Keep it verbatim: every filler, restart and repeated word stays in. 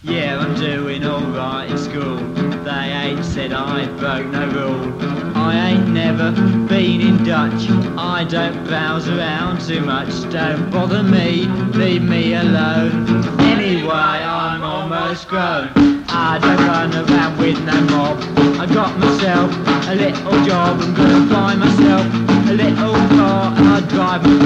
Yeah, I'm doing alright in school. They ain't said I broke no rule. I ain't never been in Dutch. I don't browse around too much. Don't bother me, leave me alone. Anyway, I'm almost grown. I don't run around with no mob. I got myself a little job. I'm gonna buy myself a little car and I drive my